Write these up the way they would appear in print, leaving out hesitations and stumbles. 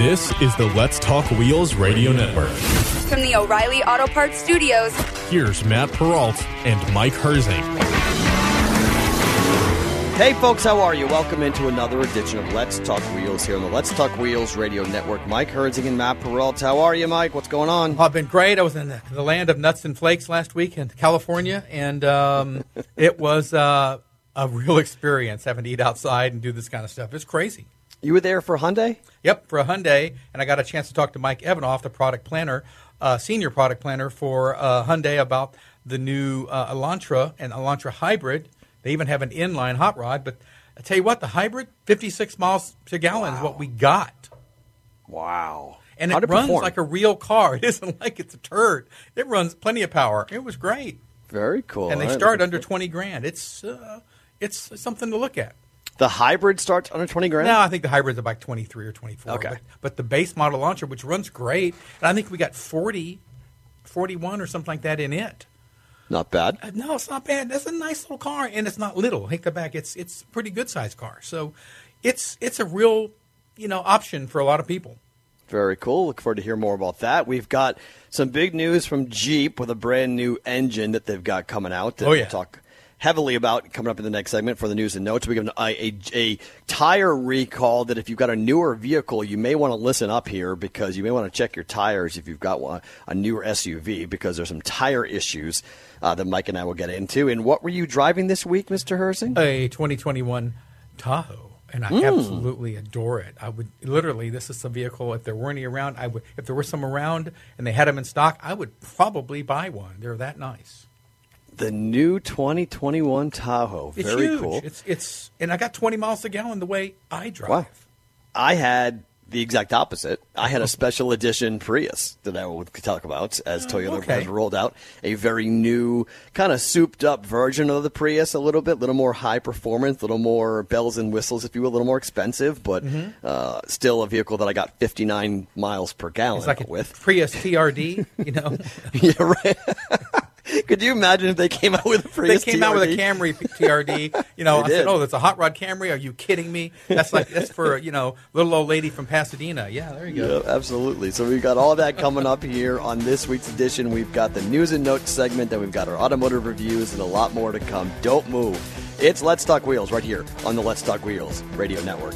This is the Let's Talk Wheels radio network. From the O'Reilly Auto Parts Studios, Here's Matt Peralt and Mike Herzing. Hey folks, how are you? Welcome into another edition of Let's Talk Wheels here on the Let's Talk Wheels radio network. Mike Herzing and Matt Peralt. How are you, Mike? What's going on? I've been great. I was in the land of nuts and flakes last week in California, and it was a real experience having to eat outside and do this kind of stuff. It's crazy. You were there for Hyundai? Yep, for a Hyundai, and I got a chance to talk to Mike Evanoff, the product planner, senior product planner for Hyundai, about the new Elantra and Elantra Hybrid. They even have an inline hot rod, but I tell you what, the hybrid, 56 miles per gallon is what we got. Wow. And it runs like a real car. It isn't like it's a turd. It runs plenty of power. It was great. Very cool. And they start under 20 grand. It's something to look at. The hybrid starts under 20 grand? No, I think the hybrid's about 23 or 24. Okay. But the base model Elantra, which runs great, and I think we got 41 or something like that in it. Not bad. No, it's not bad. That's a nice little car, and it's not little. Take that back. It's a pretty good sized car. So it's a real option for a lot of people. Very cool. Look forward to hear more about that. We've got some big news from Jeep with a brand new engine that they've got coming out. That we'll talk heavily about coming up in the next segment for the news and notes. We have a tire recall that if you've got a newer vehicle, you may want to listen up here because you may want to check your tires if you've got a newer SUV because there's some tire issues that Mike and I will get into. And what were you driving this week, Mr. Herzing? A 2021 Tahoe. And I absolutely adore it. I would literally, this is a vehicle, if there weren't any around, if there were some around and they had them in stock, I would probably buy one. They're that nice. The new 2021 Tahoe. It's very huge. Cool. And I got 20 miles a gallon the way I drive. Wow. I had the exact opposite. I had a special edition Prius that I will talk about as Toyota has rolled out a very new, kind of souped-up version of the Prius a little bit, a little more high performance, a little more bells and whistles, if you will, a little more expensive, but still a vehicle that I got 59 miles per gallon it's like with. Prius TRD, Yeah, right. Could you imagine if they came out with a Prius TRD? They came out with a Camry TRD. I said, that's a hot rod Camry. Are you kidding me? That's for, little old lady from Pasadena. Yeah, there you go. Yeah, absolutely. So we've got all that coming up here on this week's edition. We've got the news and notes segment, then we've got our automotive reviews, and a lot more to come. Don't move. It's Let's Talk Wheels right here on the Let's Talk Wheels radio network.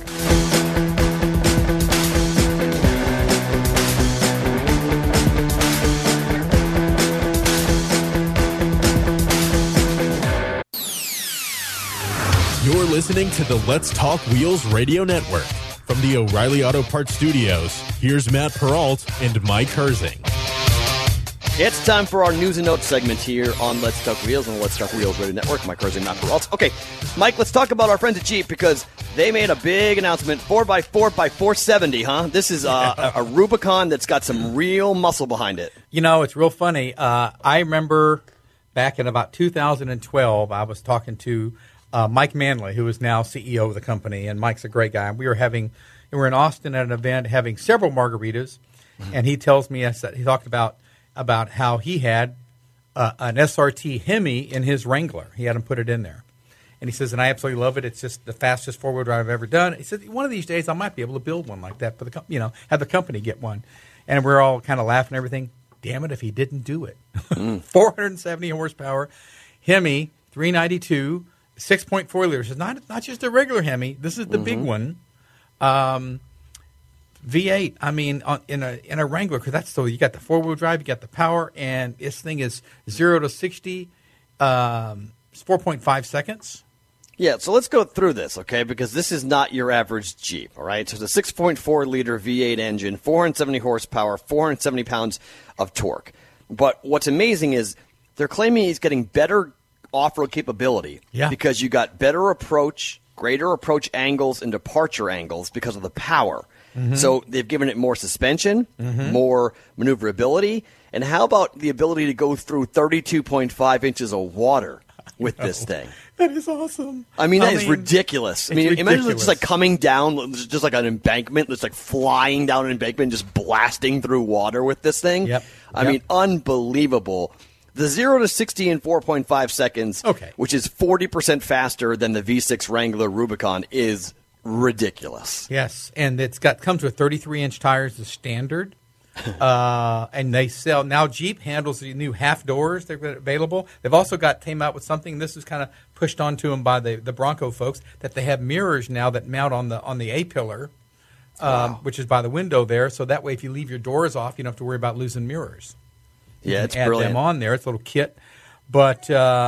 You're listening to the Let's Talk Wheels radio network. From the O'Reilly Auto Parts Studios, here's Matt Peralt and Mike Herzing. It's time for our news and notes segment here on Let's Talk Wheels on the Let's Talk Wheels radio network. Mike Herzing, Matt Peralt. Okay, Mike, let's talk about our friends at Jeep because they made a big announcement, 4x4 by 470, huh? This is a Rubicon that's got some real muscle behind it. It's real funny. I remember back in about 2012, I was talking to Mike Manley, who is now CEO of the company, and Mike's a great guy. We were in Austin at an event having several margaritas, and he tells me, he talked about how he had an SRT Hemi in his Wrangler. He had him put it in there. And he says, and I absolutely love it. It's just the fastest four-wheel drive I've ever done. He said, one of these days I might be able to build one like that for have the company get one. And we're all kind of laughing and everything. Damn it if he didn't do it. 470 horsepower, Hemi, 392, 6.4 liters. It's not just a regular Hemi. This is the big one. V8. I mean, in a Wrangler, because you got the four-wheel drive, you got the power, and this thing is 0 to 60, 4.5 seconds. Yeah, so let's go through this, okay, because this is not your average Jeep, all right? So it's a 6.4-liter V8 engine, 470 horsepower, 470 pounds of torque. But what's amazing is they're claiming he's getting better off-road capability because you got better approach, greater approach angles and departure angles because of the power. So they've given it more suspension, more maneuverability, and how about the ability to go through 32.5 inches of water with this thing? That is awesome. I mean, that is ridiculous. I mean, imagine just like coming down, just like an embankment, just like flying down an embankment, just blasting through water with this thing. I mean, unbelievable. The 0 to 60 in 4.5 seconds, which is 40% faster than the V6 Wrangler Rubicon, is ridiculous. Yes, and comes with 33-inch tires as standard. And they sell now. Jeep handles the new half doors they've got available. They've also came out with something. This is kind of pushed onto them by the Bronco folks, that they have mirrors now that mount on the A pillar, which is by the window there. So that way, if you leave your doors off, you don't have to worry about losing mirrors. Yeah, it's add brilliant. them on there. It's a little kit. But,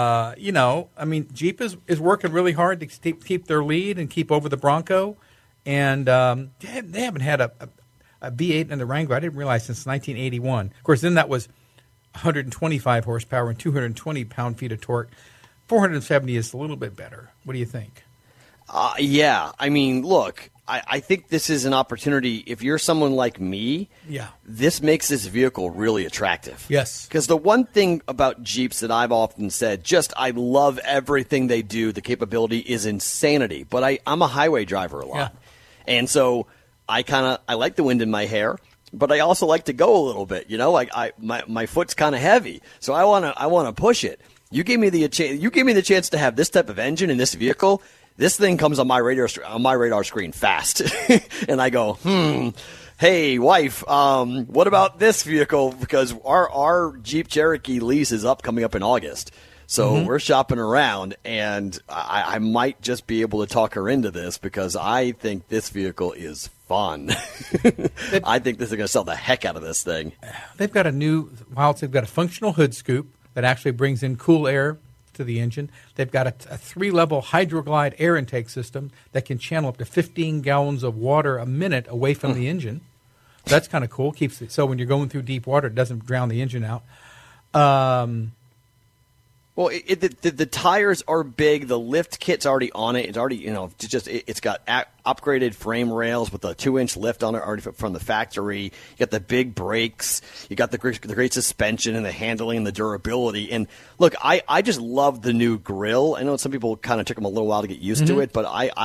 Jeep is working really hard to keep their lead and keep over the Bronco. And they haven't had a V8 in the Wrangler, I didn't realize, since 1981. Of course, then that was 125 horsepower and 220 pound-feet of torque. 470 is a little bit better. What do you think? Yeah. I mean, look, I think this is an opportunity. If you're someone like me, this makes this vehicle really attractive. Yes. Because the one thing about Jeeps that I've often said, I love everything they do. The capability is insanity. But I'm a highway driver a lot. Yeah. And so I like the wind in my hair, but I also like to go a little bit. Like my foot's kind of heavy, so I want to push it. You gave me the chance to have this type of engine in this vehicle. This thing comes on my radar screen fast, and I go, hey wife, what about this vehicle? Because our Jeep Cherokee lease is coming up in August. So we're shopping around, and I might just be able to talk her into this because I think this vehicle is fun. I think this is going to sell the heck out of this thing. They've got they've got a functional hood scoop that actually brings in cool air to the engine. They've got a 3-level Hydroglide air intake system that can channel up to 15 gallons of water a minute away from the engine. That's kind of cool. Keeps it so when you're going through deep water, it doesn't drown the engine out. Well, the tires are big. The lift kit's already on it. It's already, it's got upgraded frame rails with a 2-inch lift on it already from the factory. You got the big brakes. You got the great suspension and the handling and the durability. And look, I just love the new grille. I know some people kind of took them a little while to get used to it, but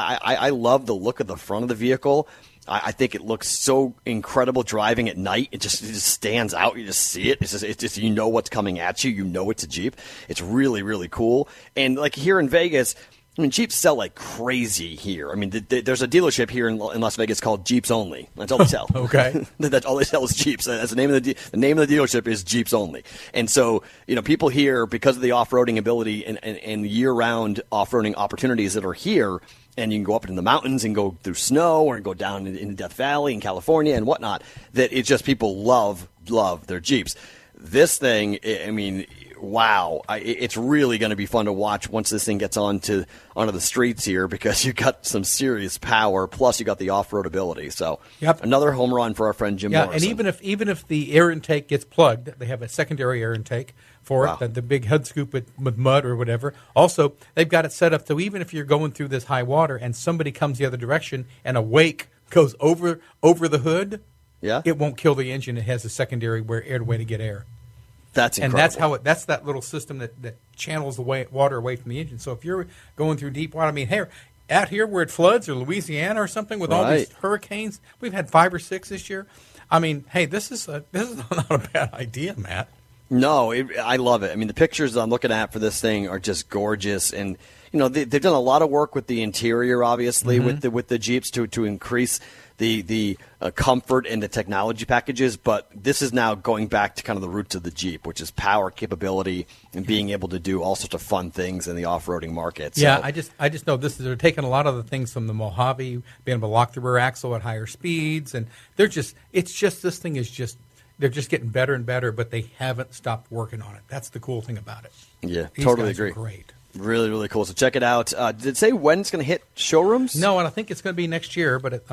I love the look of the front of the vehicle. I think it looks so incredible driving at night. It just stands out. You just see it. It's just you know what's coming at you. You know it's a Jeep. It's really, really cool. And like here in Vegas, Jeeps sell like crazy here. I mean, there's a dealership here in Las Vegas called Jeeps Only. That's all they sell. Okay. That's all they sell is Jeeps. That's the name of the name of the dealership is Jeeps Only. And so, people here, because of the off-roading ability and year-round off-roading opportunities that are here, and you can go up into the mountains and go through snow or go down into Death Valley in California and whatnot, that it's just people love their Jeeps. This thing, I mean, wow, it's really going to be fun to watch once this thing gets onto the streets here, because you got some serious power, plus you got the off-road ability. So another home run for our friend Jim Morrison. And even if the air intake gets plugged, they have a secondary air intake for it, the big hood scoop with mud or whatever. Also, they've got it set up so even if you're going through this high water and somebody comes the other direction and a wake goes over the hood, it won't kill the engine. It has a secondary way to get air. That's incredible. And that's that little system that channels the water away from the engine. So if you're going through deep water, I mean, hey, out here where it floods, or Louisiana or something with all these hurricanes, we've had 5 or 6 this year. I mean, hey, this is not a bad idea, Matt. No, I love it. I mean, the pictures I'm looking at for this thing are just gorgeous, and they've done a lot of work with the interior, obviously, with the Jeeps to increase the comfort and the technology packages. But this is now going back to kind of the roots of the Jeep, which is power, capability, and being able to do all sorts of fun things in the off-roading market. So. Yeah, I just know they're taking a lot of the things from the Mojave, being able to lock the rear axle at higher speeds, and this thing is just. They're just getting better and better, but they haven't stopped working on it. That's the cool thing about it. Yeah, totally agree. Are great. Really, really cool. So check it out. Did it say when it's going to hit showrooms? No, and I think it's going to be next year. But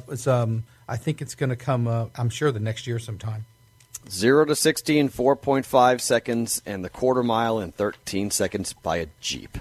I think it's going to come. I'm sure the next year sometime. 0 to 60 in 4.5 seconds, and the quarter mile in 13 seconds by a Jeep.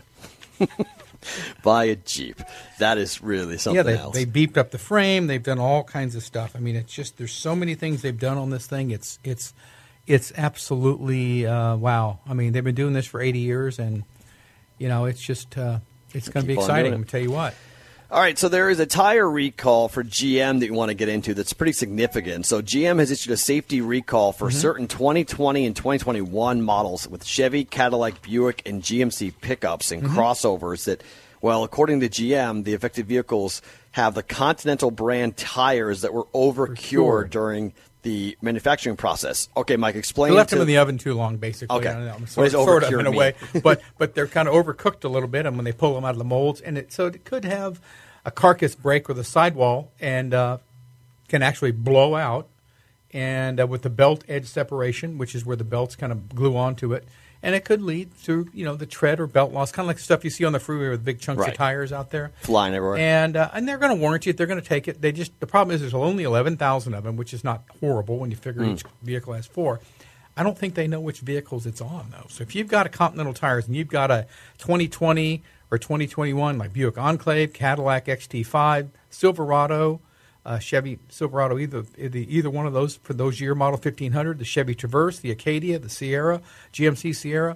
By a Jeep. That is really something else. They beeped up the frame. They've done all kinds of stuff. I mean, it's just there's so many things they've done on this thing. It's absolutely wow. I mean, they've been doing this for 80 years, and it's just it's going to be exciting. I'm going to tell you what. All right, so there is a tire recall for GM that you want to get into that's pretty significant. So GM has issued a safety recall for certain 2020 and 2021 models with Chevy, Cadillac, Buick, and GMC pickups and crossovers that, well, according to GM, the affected vehicles have the Continental brand tires that were over-cured during the manufacturing process. Okay, Mike, explain. They left them in the oven too long, basically. Okay. I don't know, What is sort of over-cured in a way, mean? but they're kind of overcooked a little bit, and when they pull them out of the molds, so it could have a carcass break with a sidewall and can actually blow out, and with the belt edge separation, which is where the belts kind of glue onto it, and it could lead to the tread or belt loss, kind of like the stuff you see on the freeway with big chunks of tires out there flying everywhere. And they're going to warranty it. They're going to take it. The problem is there's only 11,000 of them, which is not horrible when you figure each vehicle has 4. I don't think they know which vehicles it's on though. So if you've got a Continental tires and you've got a 2020 or 2021 like Buick Enclave, Cadillac XT5, Silverado, Chevy Silverado, either one of those for those year model 1500, the Chevy Traverse, the Acadia, the Sierra, GMC Sierra.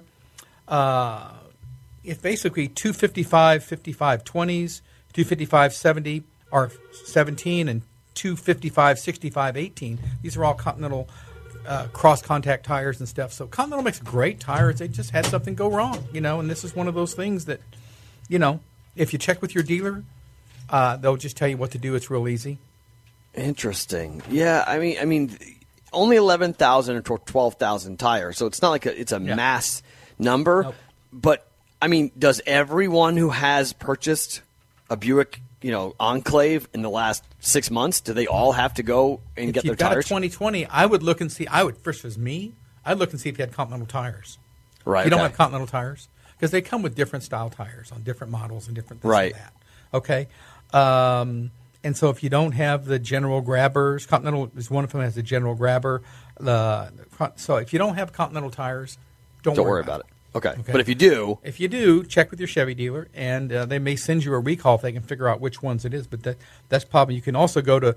It's basically 255 55 20s, 255 70 or 17, and 255 65 18. These are all Continental cross contact tires and stuff. So Continental makes great tires. They just had something go wrong, and this is one of those things that, if you check with your dealer, they'll just tell you what to do. It's real easy. Interesting. Yeah, I mean, only 11,000 or 12,000 tires, so it's not like it's a mass number. Nope. But I mean, does everyone who has purchased a Buick, Enclave in the last 6 months, do they all have to go and get their tires? If you've got a 2020, I would look and see. First as me, I'd look and see if you had Continental tires. Right. You don't have Continental tires because they come with different style tires on different models and different things like that. Okay. And so if you don't have the General Grabbers, Continental is one of them, has the General Grabber. So if you don't have Continental tires, don't worry about it. Okay. But if you do, check with your Chevy dealer, and they may send you a recall if they can figure out which ones it is. But that's probably, you can also go to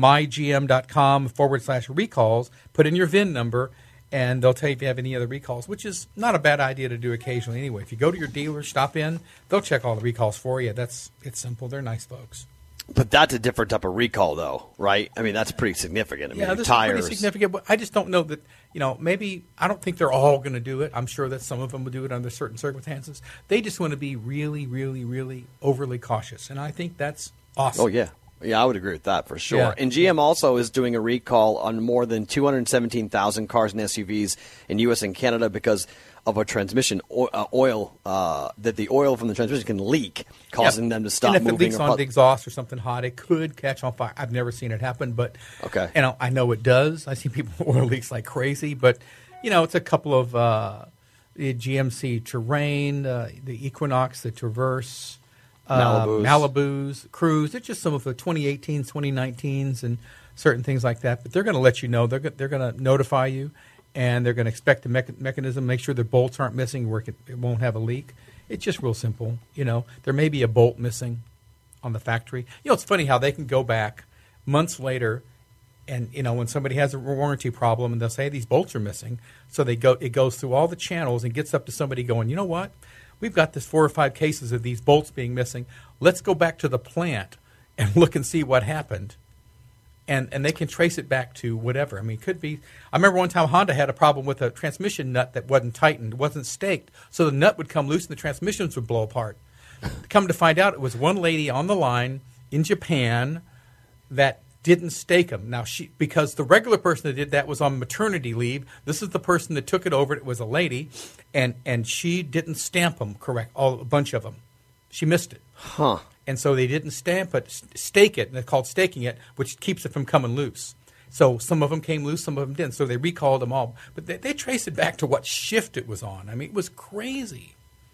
mygm.com/recalls, put in your VIN number, and they'll tell you if you have any other recalls, which is not a bad idea to do occasionally anyway. If you go to your dealer, stop in, they'll check all the recalls for you. It's simple. They're nice folks. But that's a different type of recall, though, right? I mean, that's pretty significant. I mean, this tires. is pretty significant, but I just don't know that, maybe I don't think they're all going to do it. I'm sure that some of them will do it under certain circumstances. They just want to be really, really, really overly cautious, and I think that's awesome. Oh, yeah. Yeah, I would agree with that for sure. Yeah. And GM also is doing a recall on more than 217,000 cars and SUVs in U.S. and Canada because of a transmission oil, that the oil from the transmission can leak, causing them to stop moving. And if it leaks on the exhaust or something hot, it could catch on fire. I've never seen it happen, but I know it does. I see people with oil leaks like crazy, but it's a couple of the GMC Terrain, the Equinox, the Traverse, Malibus, Cruise. It's just some of the 2018s, 2019s, and certain things like that. But they're going to let you know. They're going to notify you, and they're going to inspect the mechanism, make sure the bolts aren't missing where it won't have a leak. It's just real simple. There may be a bolt missing on the factory. It's funny how they can go back months later, and when somebody has a warranty problem, and they'll say, hey, these bolts are missing. So it goes through all the channels and gets up to somebody going, you know what? We've got this 4 or 5 cases of these bolts being missing. Let's go back to the plant and look and see what happened. And they can trace it back to whatever. I mean, it could be. I remember one time Honda had a problem with a transmission nut that wasn't tightened, wasn't staked. So the nut would come loose and the transmissions would blow apart. Come to find out, it was one lady on the line in Japan that didn't stake them. Now, because the regular person that did that was on maternity leave. This is the person that took it over. It was a lady, and she didn't stamp them correct, a bunch of them. She missed it. Huh. And so they didn't stake it, and they're called staking it, which keeps it from coming loose. So some of them came loose, some of them didn't. So they recalled them all. But they traced it back to what shift it was on. I mean, it was crazy.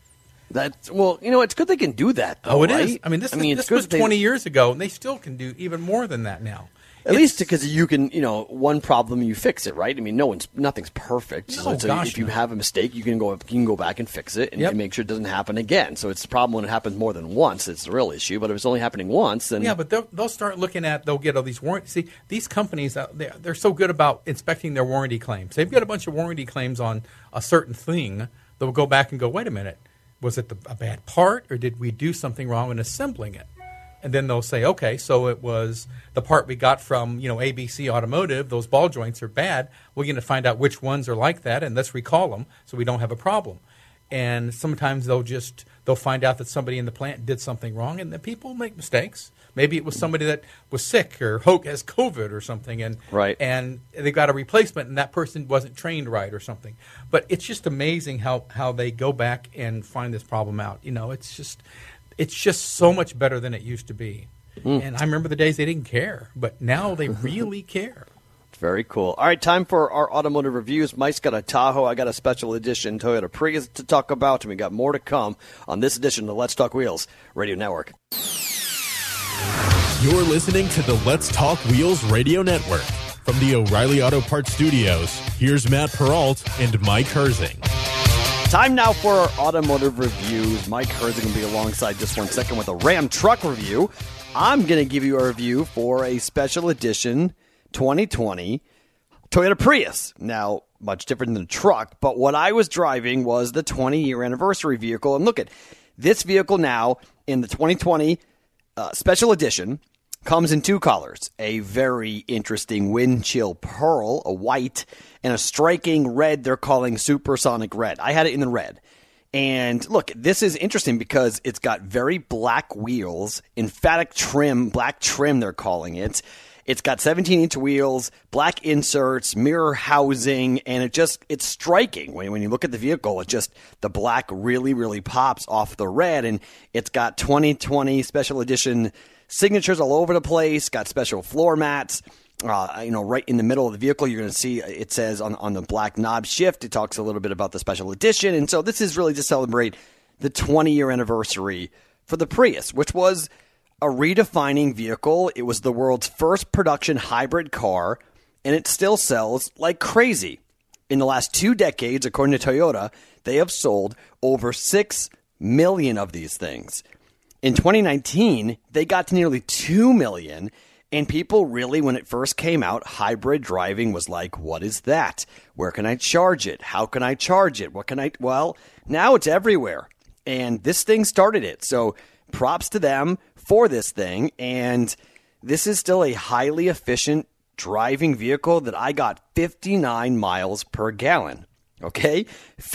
It's good they can do that, though, it right? is. I mean, this was 20 years ago, and they still can do even more than that now. At least because you can, one problem you fix it, right? I mean, nothing's perfect. No, so if you have a mistake, you can go back and fix it, and you can make sure it doesn't happen again. So it's the problem when it happens more than once. It's the real issue. But if it's only happening once, then but they'll start looking at. They'll get all these warranties. See, these companies they're so good about inspecting their warranty claims. They've got a bunch of warranty claims on a certain thing. They'll go back and go, wait a minute, was it a bad part, or did we do something wrong in assembling it? And then they'll say, okay, so it was the part we got from, ABC Automotive. Those ball joints are bad. We're going to find out which ones are like that, and let's recall them so we don't have a problem. And sometimes they'll find out that somebody in the plant did something wrong, and the people make mistakes. Maybe it was somebody that was sick or has COVID or something, and Right. and they got a replacement, and that person wasn't trained right or something. But it's just amazing how they go back and find this problem out. It's just so much better than it used to be. And I remember the days they didn't care, but now they really care. Very cool. All right, time for our automotive reviews. Mike's got a Tahoe. I got a special edition Toyota Prius to talk about, and we got more to come on this edition of the Let's Talk Wheels Radio Network. You're listening to the Let's Talk Wheels Radio Network. From the O'Reilly Auto Parts Studios, here's Matt Peralt and Mike Herzing. Time now for our automotive reviews. Mike Herzing will be alongside just 1 second with a Ram truck review. I'm going to give you a review for a special edition 2020 Toyota Prius. Now, much different than a truck, but what I was driving was the 20-year anniversary vehicle. And look at this vehicle now in the 2020 special edition comes in two colors, a very interesting wind chill pearl, a white, and a striking red they're calling supersonic red. I had it in the red. And look, this is interesting because it's got very black wheels, emphatic trim, black trim they're calling it. It's got 17-inch wheels, black inserts, mirror housing, and it's striking. When you look at the vehicle, the black really, really pops off the red, and it's got 2020 special edition signatures all over the place, got special floor mats. Right in the middle of the vehicle, you're going to see it says on the black knob shift, it talks a little bit about the special edition. And so this is really to celebrate the 20-year anniversary for the Prius, which was a redefining vehicle. It was the world's first production hybrid car, and it still sells like crazy. In the last 2 decades, according to Toyota, they have sold over 6 million of these things. In 2019, they got to nearly 2 million, and people really, when it first came out, hybrid driving was like, what is that? Where can I charge it? How can I charge it? Well, now it's everywhere, and this thing started it. So props to them for this thing, and this is still a highly efficient driving vehicle that I got 59 miles per gallon. Okay?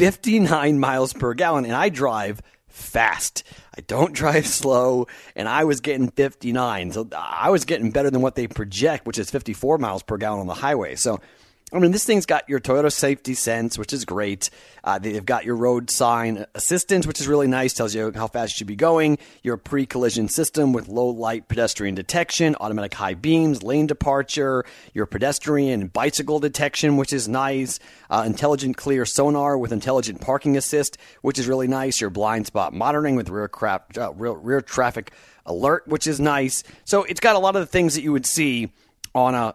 59 miles per gallon, and I drive fast. I don't drive slow, and I was getting 59. So I was getting better than what they project, which is 54 miles per gallon on the highway. So this thing's got your Toyota Safety Sense, which is great. They've got your road sign assistance, which is really nice. Tells you how fast you should be going. Your pre-collision system with low light pedestrian detection, automatic high beams, lane departure, your pedestrian and bicycle detection, which is nice. Intelligent clear sonar with intelligent parking assist, which is really nice. Your blind spot monitoring with rear traffic alert, which is nice. So it's got a lot of the things that you would see on a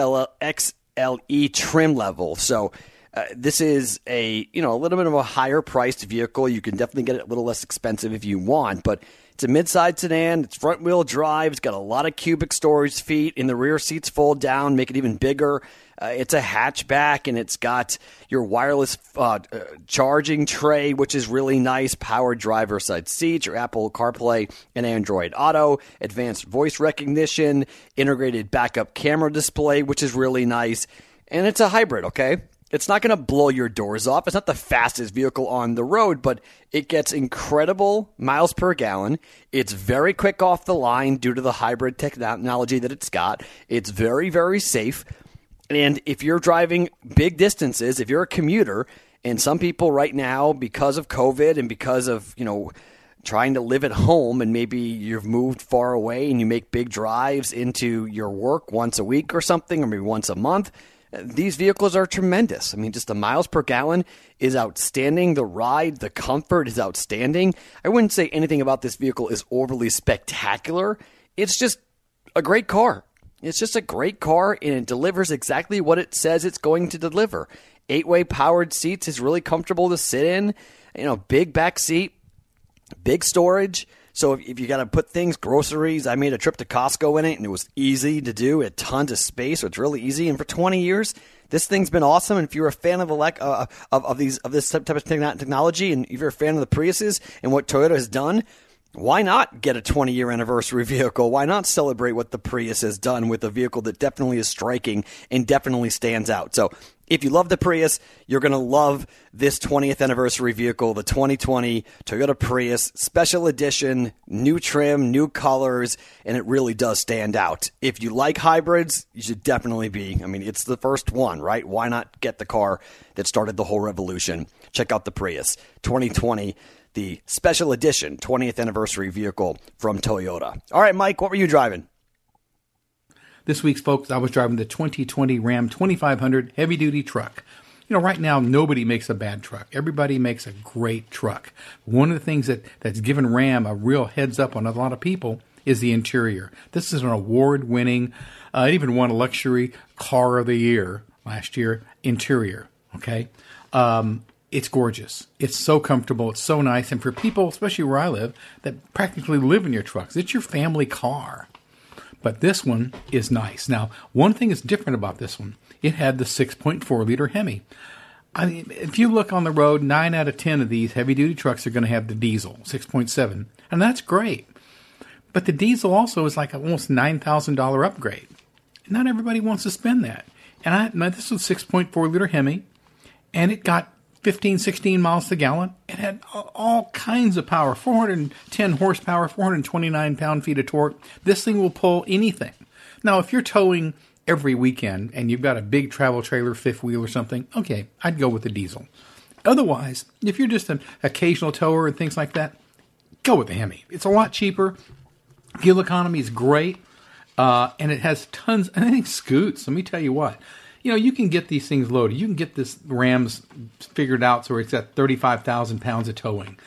XLE trim level. So this is a little bit of a higher priced vehicle. You can definitely get it a little less expensive if you want, but it's a mid-size sedan. It's front wheel drive. It's got a lot of cubic storage feet, and the rear seats fold down, make it even bigger. It's a hatchback, and it's got your wireless charging tray, which is really nice. Powered driver's side seats, your Apple CarPlay and Android Auto, advanced voice recognition, integrated backup camera display, which is really nice. And it's a hybrid, okay? It's not going to blow your doors off. It's not the fastest vehicle on the road, but it gets incredible miles per gallon. It's very quick off the line due to the hybrid technology that it's got. It's very, very safe. And if you're driving big distances, if you're a commuter, and some people right now, because of COVID and because of, trying to live at home, and maybe you've moved far away and you make big drives into your work once a week or something, or maybe once a month, these vehicles are tremendous. Just the miles per gallon is outstanding. The ride, the comfort is outstanding. I wouldn't say anything about this vehicle is overly spectacular. It's just a great car. It's just a great car, and it delivers exactly what it says it's going to deliver. 8-way powered seats is really comfortable to sit in. Big back seat, big storage. So if you got to put things, groceries, I made a trip to Costco in it, and it was easy to do. It had tons of space, so it's really easy. And for 20 years, this thing's been awesome. And if you're a fan of this type of technology, and if you're a fan of the Priuses and what Toyota has done, why not get a 20-year anniversary vehicle? Why not celebrate what the Prius has done with a vehicle that definitely is striking and definitely stands out? So If you love the Prius, you're going to love this 20th anniversary vehicle, the 2020 Toyota Prius Special Edition, new trim, new colors, and it really does stand out. If you like hybrids, you should definitely be. I mean, it's the first one, right? Why not get the car that started the whole revolution? Check out the Prius 2020, the Special Edition 20th anniversary vehicle from Toyota. All right, Mike, what were you driving? This week's folks, I was driving the 2020 Ram 2500 heavy-duty truck. You know, right now, nobody makes a bad truck. Everybody makes a great truck. One of the things that's given Ram a real heads up on a lot of people is the interior. This is an award-winning, it even won a luxury car of the year last year, interior, okay? It's gorgeous. It's so comfortable. It's so nice. And for people, especially where I live, that practically live in your trucks, it's your family car. But this one is nice. Now, one thing is different about this one. It had the 6.4-liter Hemi. I mean, if you look on the road, 9 out of 10 of these heavy-duty trucks are going to have the diesel, 6.7. And that's great. But the diesel also is like almost $9,000 upgrade. Not everybody wants to spend that. And this was a 6.4-liter Hemi, and it got 15, 16 miles to gallon. It had all kinds of power, 410 horsepower, 429 pound-feet of torque. This thing will pull anything. Now, if you're towing every weekend and you've got a big travel trailer, fifth wheel or something, okay, I'd go with the diesel. Otherwise, if you're just an occasional tower and things like that, go with the Hemi. It's a lot cheaper. Fuel economy is great, and it has tons. I think scoots. Let me tell you what. You know, you can get these things loaded. You can get this Rams figured out so it's at 35,000 pounds of towing.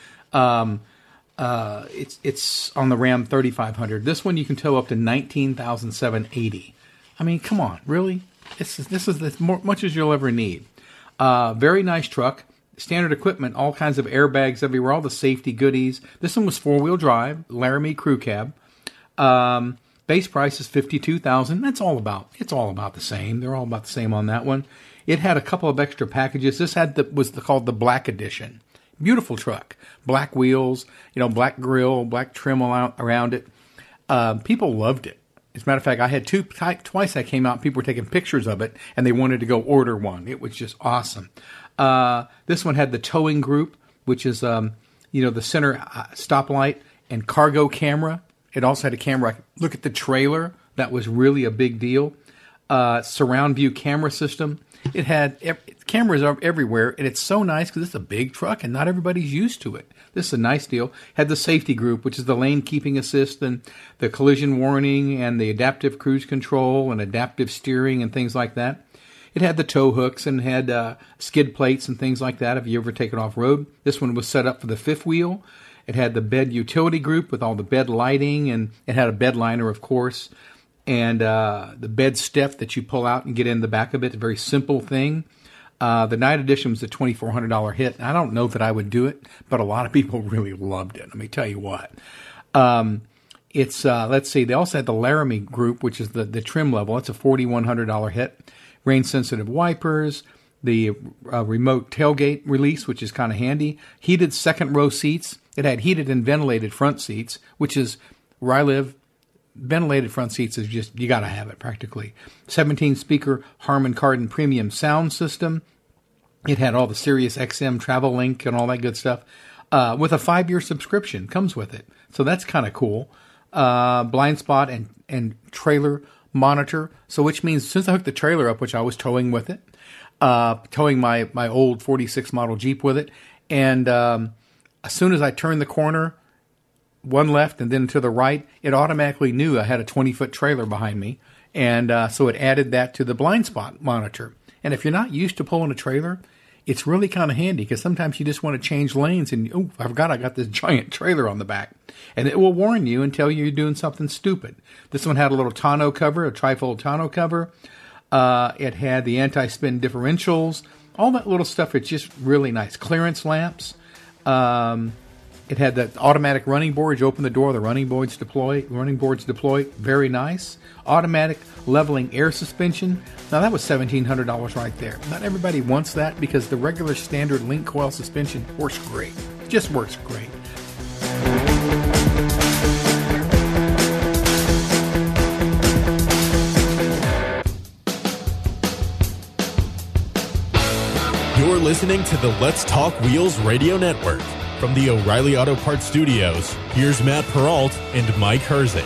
It's on the Ram 3500. This one you can tow up to 19,780. I mean, come on, really? This is as much as you'll ever need. Very nice truck. Standard equipment, all kinds of airbags everywhere, all the safety goodies. This one was four-wheel drive, Laramie crew cab. Base price is $52,000. It's all about the same. They're all about the same on that one. It had a couple of extra packages. This was called the Black Edition. Beautiful truck. Black wheels, black grill, black trim around it. People loved it. As a matter of fact, I had twice I came out, people were taking pictures of it, and they wanted to go order one. It was just awesome. This one had the towing group, which is, the center stoplight and cargo camera. It also had a camera. Look at the trailer. That was really a big deal. Surround view camera system. It had cameras everywhere, and it's so nice because it's a big truck, and not everybody's used to it. This is a nice deal. Had the safety group, which is the lane keeping assist and the collision warning and the adaptive cruise control and adaptive steering and things like that. It had the tow hooks and had skid plates and things like that if you ever take it off-road. This one was set up for the fifth wheel. It had the bed utility group with all the bed lighting, and it had a bed liner, of course, and the bed step that you pull out and get in the back of it. A very simple thing. The night edition was a $2,400 hit. I don't know that I would do it, but a lot of people really loved it. Let me tell you what. Let's see, they also had the Laramie group, which is the trim level. It's a $4,100 hit. Rain-sensitive wipers, the remote tailgate release, which is kind of handy. Heated second-row seats. It had heated and ventilated front seats, which is where I live. Ventilated front seats is just, you got to have it practically. 17-speaker Harman Kardon premium sound system. It had all the Sirius XM Travel Link and all that good stuff. With a 5-year subscription comes with it. So that's kind of cool. Blind spot and trailer monitor. So which means since I hooked the trailer up, which I was towing with it, towing my old 46 model Jeep with it, and as soon as I turned the corner, one left and then to the right, it automatically knew I had a 20-foot trailer behind me, and so it added that to the blind spot monitor. And if you're not used to pulling a trailer, it's really kind of handy because sometimes you just want to change lanes and, I forgot I got this giant trailer on the back. And it will warn you and tell you you're doing something stupid. This one had a little tonneau cover, a trifold tonneau cover. It had the anti-spin differentials, all that little stuff. It's just really nice. Clearance lamps. It had the automatic running boards. You open the door, the running boards deploy. Very nice. Automatic leveling air suspension. Now that was $1,700 right there. Not everybody wants that because the regular standard link coil suspension works great. Just works great. listening to the Let's Talk Wheels radio network. From the O'Reilly Auto Parts Studios, here's Matt Peralt and Mike Herzing.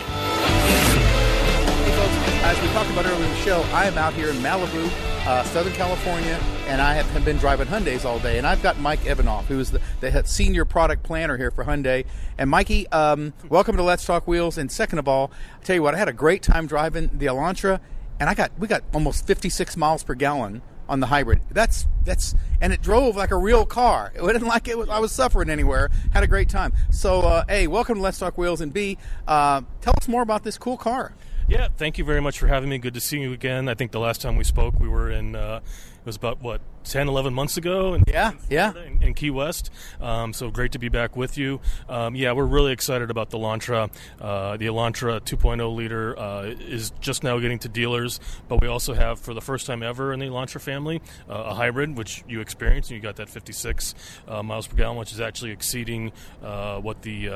Hey folks, as we talked about earlier in the show, I am out here in Malibu, Southern California, and I have been driving Hyundais all day. And I've got Mike Evanoff, who is the senior product planner here for Hyundai. And Mikey, welcome to Let's Talk Wheels. And second of all, I tell you what, I had a great time driving the Elantra, and we got almost 56 miles per gallon on the hybrid. That's and it drove like a real car. It wasn't like I was suffering anywhere. Had a great time. So, A, welcome to Let's Talk Wheels, and B, tell us more about this cool car. Yeah, thank you very much for having me. Good to see you again. I think the last time we spoke, we were in, it was about, 10, 11 months ago in Key West. So great to be back with you. We're really excited about the Elantra. The Elantra 2.0 liter is just now getting to dealers, but we also have, for the first time ever in the Elantra family, a hybrid, which you experienced, and you got that 56 miles per gallon, which is actually exceeding what the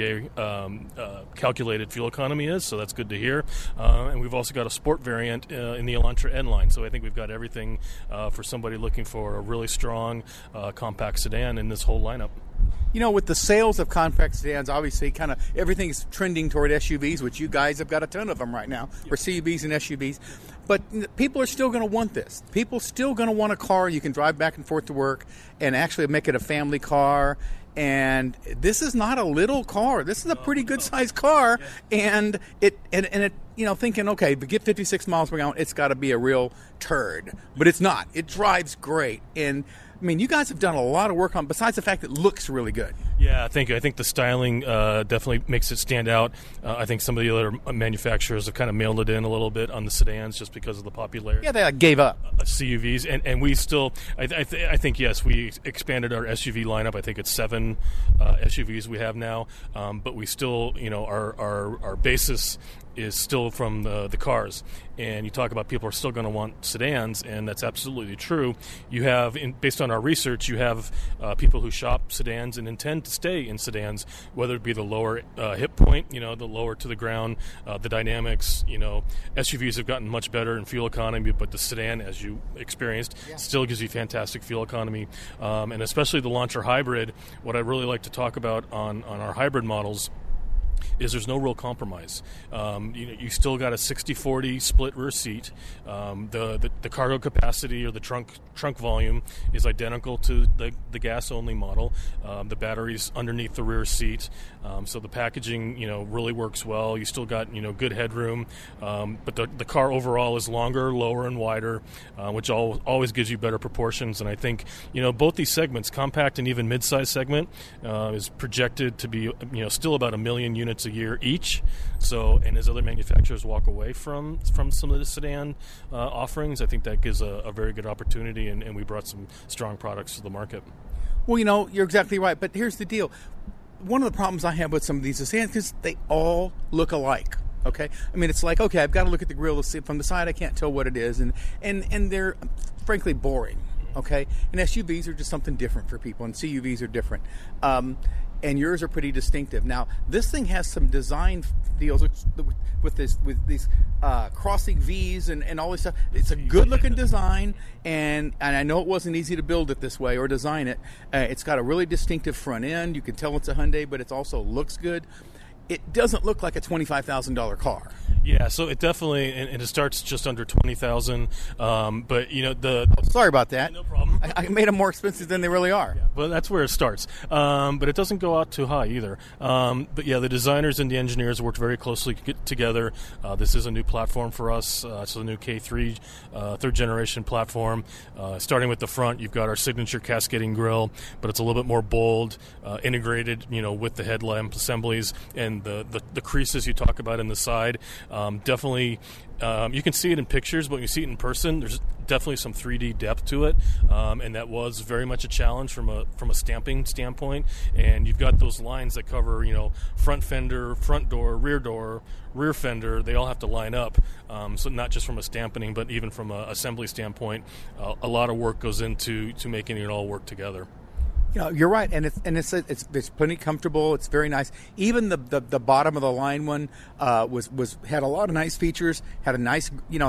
EPA calculated fuel economy is, so that's good to hear. And we've also got a sport variant in the Elantra N line, so I think we've got everything for somebody looking for a really strong compact sedan in this whole lineup. You know, with the sales of compact sedans, obviously kind of everything's trending toward SUVs, which you guys have got a ton of them right now, for CUVs and SUVs. But people are still going to want this. People still going to want a car you can drive back and forth to work and actually make it a family car. And this is not a little car. This is a pretty good-sized car. And it thinking, okay, but get 56 miles per gallon, it's got to be a real turd. But it's not. It drives great. And I mean, you guys have done a lot of work on, besides the fact that it looks really good. Yeah, thank you. I think the styling definitely makes it stand out. I think some of the other manufacturers have kind of mailed it in a little bit on the sedans just because of the popularity. Yeah, they gave up. CUVs, and we still, I think, yes, we expanded our SUV lineup. I think it's 7 SUVs we have now, but we still, our basis is still from the cars. And you talk about people are still going to want sedans, and that's absolutely true. You have, based on our research, you have people who shop sedans and intend to stay in sedans, whether it be the lower hip point, the lower to the ground, the dynamics. SUVs have gotten much better in fuel economy, but the sedan, as you experienced, still gives you fantastic fuel economy. And especially the Elantra hybrid, what I really like to talk about on our hybrid models is there's no real compromise. You still got a 60-40 split rear seat. The cargo capacity or the trunk volume is identical to the gas-only model. The battery's underneath the rear seat, so the packaging really works well. You still got good headroom, but the car overall is longer, lower, and wider, which always gives you better proportions. And I think both these segments, compact and even mid-size segment, is projected to be still about 1 million units a year each. So, and as other manufacturers walk away from some of the sedan offerings, I think that gives a very good opportunity, and we brought some strong products to the market. Well, you're exactly right, but here's the deal. One of the problems I have with some of these sedans is they all look alike. Okay, I mean, it's like, okay, I've got to look at the grille to see from the side. I can't tell what it is, and they're frankly boring. Okay, and SUVs are just something different for people, and CUVs are different. And yours are pretty distinctive. Now, this thing has some design deals with these crossing V's and all this stuff. It's a good-looking design, and I know it wasn't easy to build it this way or design it. It's got a really distinctive front end. You can tell it's a Hyundai, but it also looks good. It doesn't look like a $25,000 car. Yeah, so it definitely, and it starts just under $20,000. But sorry about that. No problem. I made them more expensive than they really are. Yeah, well, that's where it starts. But it doesn't go out too high either. But yeah, the designers and the engineers worked very closely together. This is a new platform for us. It's a new K3 third generation platform. Starting with the front, you've got our signature cascading grille, but it's a little bit more bold, integrated, with the headlamp assemblies and the creases you talk about in the side. Definitely, you can see it in pictures, but when you see it in person, there's definitely some 3D depth to it, and that was very much a challenge from a stamping standpoint. And you've got those lines that cover, front fender, front door, rear fender. They all have to line up. So not just from a stamping, but even from an assembly standpoint, a lot of work goes into making it all work together. You're right, and it's plenty comfortable. It's very nice. Even the bottom of the line one had a lot of nice features. Had a nice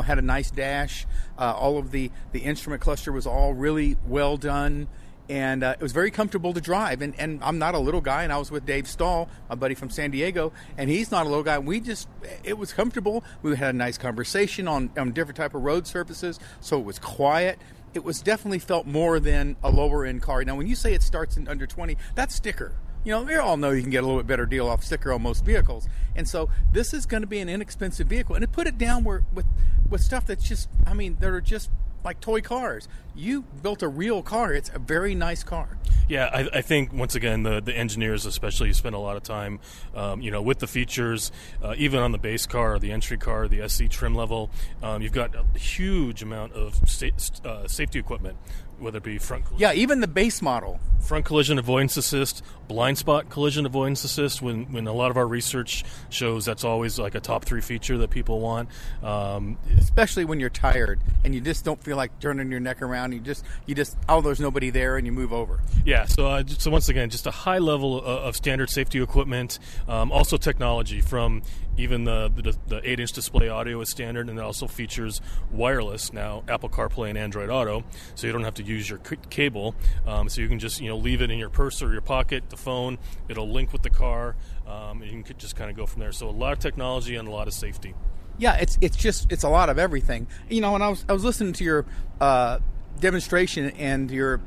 dash. All of the instrument cluster was all really well done. And it was very comfortable to drive. And I'm not a little guy, and I was with Dave Stahl, my buddy from San Diego, and he's not a little guy. It was comfortable. We had a nice conversation on different type of road surfaces, so it was quiet. It was definitely felt more than a lower-end car. Now, when you say it starts in under 20, that's sticker. We all know you can get a little bit better deal off sticker on most vehicles. And so this is going to be an inexpensive vehicle. And to put it down with stuff that's just, that are just like toy cars. You built a real car. It's a very nice car. Yeah, I think, once again, the engineers especially spend a lot of time, with the features, even on the base car, the entry car, the SC trim level. You've got a huge amount of safety equipment, whether it be front collision. Yeah, even the base model. Front collision avoidance assist, blind spot collision avoidance assist, when a lot of our research shows that's always like a top 3 feature that people want. Especially when you're tired and you just don't feel like turning your neck around. You just there's nobody there, and you move over. Yeah, so once again, just a high level of standard safety equipment, also technology from even the 8-inch display audio is standard, and it also features wireless now, Apple CarPlay and Android Auto, so you don't have to use your cable. So you can just leave it in your purse or your pocket, the phone. It'll link with the car, and you can just kind of go from there. So a lot of technology and a lot of safety. Yeah, it's a lot of everything. And I was listening to your demonstration and your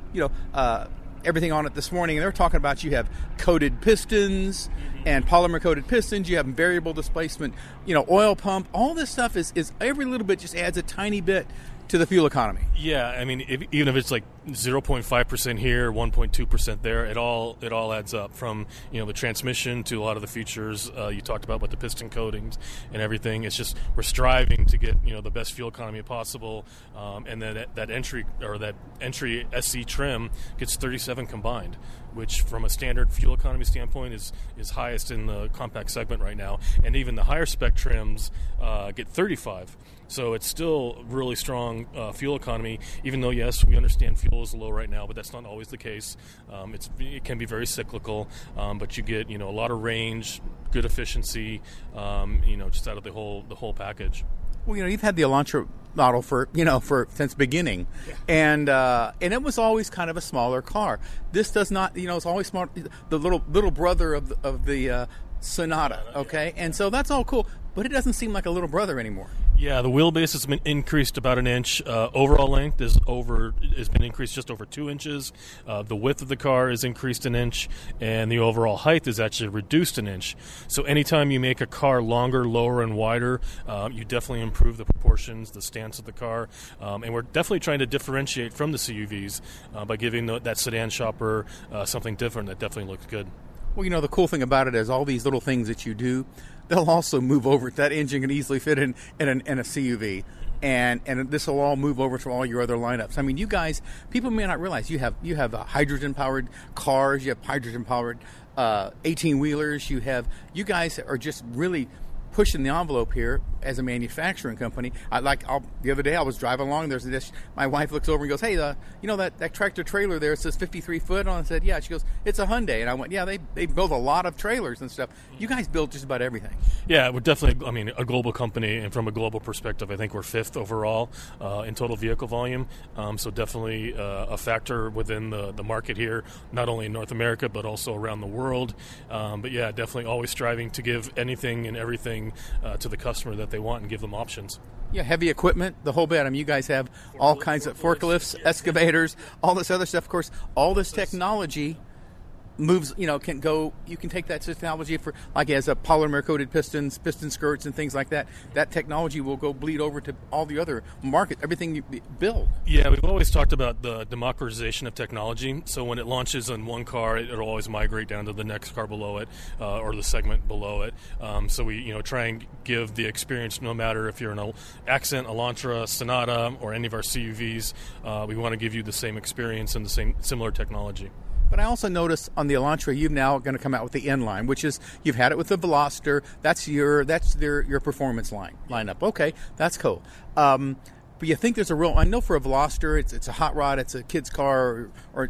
everything on it this morning, and they're talking about you have coated pistons and polymer coated pistons. You have variable displacement, oil pump. All this stuff is every little bit just adds a tiny bit to the fuel economy. Yeah, even if it's like 0.5% here, 1.2% there, it all adds up, from the transmission to a lot of the features you talked about with the piston coatings and everything. It's just we're striving to get the best fuel economy possible, and then that entry SC trim gets 37 combined, which from a standard fuel economy standpoint is highest in the compact segment right now, and even the higher spec trims get 35. So it's still really strong fuel economy, even though, yes, we understand fuel is low right now, but that's not always the case. It can be very cyclical, but you get a lot of range, good efficiency, just out of the whole package. Well, you've had the Elantra model for since beginning, and it was always kind of a smaller car. This does not, it's always small, the little brother of the Sonata, okay, and so that's all cool, but it doesn't seem like a little brother anymore. Yeah, the wheelbase has been increased about an inch. Overall length has been increased just over 2 inches. The width of the car is increased an inch, and the overall height is actually reduced an inch. So anytime you make a car longer, lower, and wider, you definitely improve the proportions, the stance of the car. And we're definitely trying to differentiate from the CUVs by giving that sedan shopper something different that definitely looks good. Well, the cool thing about it is all these little things that you do, they'll also move over. That engine can easily fit in a CUV, and this will all move over to all your other lineups. You guys, people may not realize you have hydrogen-powered cars, you have hydrogen-powered 18-wheelers. You guys are just really pushing the envelope here as a manufacturing company. The other day I was driving along. There's this. My wife looks over and goes, "Hey, that tractor trailer there, it says 53 foot on." I said, "Yeah." She goes, "It's a Hyundai." And I went, "Yeah, they build a lot of trailers and stuff. You guys build just about everything." Yeah, we're definitely, a global company, and from a global perspective, I think we're 5th overall in total vehicle volume. So definitely a factor within the market here, not only in North America but also around the world. But yeah, definitely always striving to give anything and everything to the customer that they want and give them options. Yeah, heavy equipment, the whole bit. You guys have all kinds of forklifts, excavators, all this other stuff. Of course, all this technology moves, you can take that technology for, like, as a polymer coated piston skirts and things like that. That technology will go bleed over to all the other market, everything you build. Yeah, we've always talked about the democratization of technology. So when it launches in one car, it'll always migrate down to the next car below it, or the segment below it. So we, try and give the experience, no matter if you're an Accent, Elantra, Sonata, or any of our CUVs. We want to give you the same experience and the same similar technology. But I also noticed on the Elantra, you've now going to come out with the N line, which is, you've had it with the Veloster. That's your performance lineup. Okay, that's cool. But you think there's I know for a Veloster, it's a hot rod, it's a kid's car, or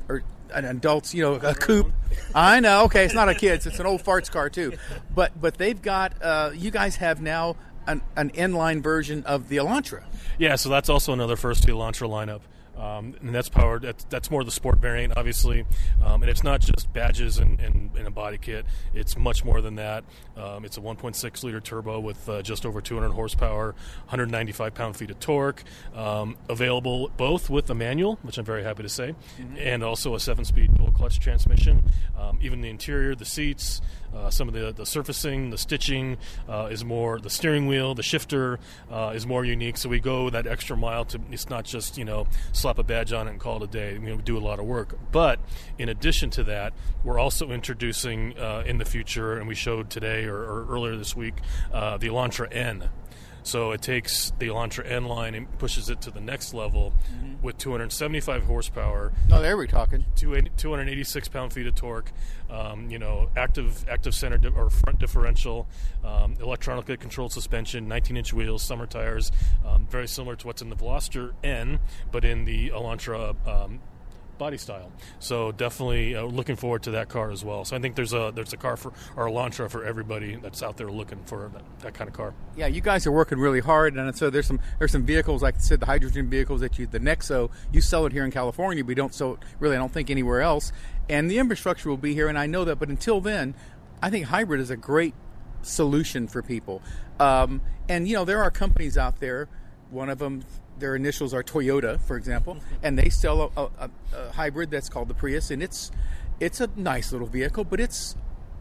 an adult's, a coupe. I know. Okay, it's not a kid's. It's an old farts car too. But they've got. You guys have now an inline version of the Elantra. Yeah, so that's also another first to the Elantra lineup. And that's powered. That's more the sport variant, obviously, and it's not just badges and a body kit. It's much more than that. It's a 1.6 liter turbo with just over 200 horsepower, 195 pound-feet of torque. Available both with a manual, which I'm very happy to say, and also a 7-speed dual clutch transmission. Even the interior, the seats, some of the surfacing, the stitching is more. The steering wheel, the shifter is more unique. So we go that extra mile to. It's not just slap a badge on it and call it a day. We do a lot of work. But in addition to that, we're also introducing in the future, and we showed today or earlier this week, the Elantra N. So it takes the Elantra N line and pushes it to the next level with 275 horsepower. Oh, there we're talking. 286 pound-feet of torque. Active center or front differential, electronically controlled suspension, 19-inch wheels, summer tires. Very similar to what's in the Veloster N, but in the Elantra body style. So definitely looking forward to that car as well. So I think there's a car for our Elantra for everybody that's out there looking for that kind of car. Yeah, you guys are working really hard, and so there's some vehicles, like I said, the hydrogen vehicles the Nexo, you sell it here in California, but you don't sell it really, I don't think, anywhere else. And the infrastructure will be here, and I know that, but until then, I think hybrid is a great solution for people. And there are companies out there, one of them, their initials are Toyota, for example, and they sell a hybrid that's called the Prius, and it's a nice little vehicle, but it's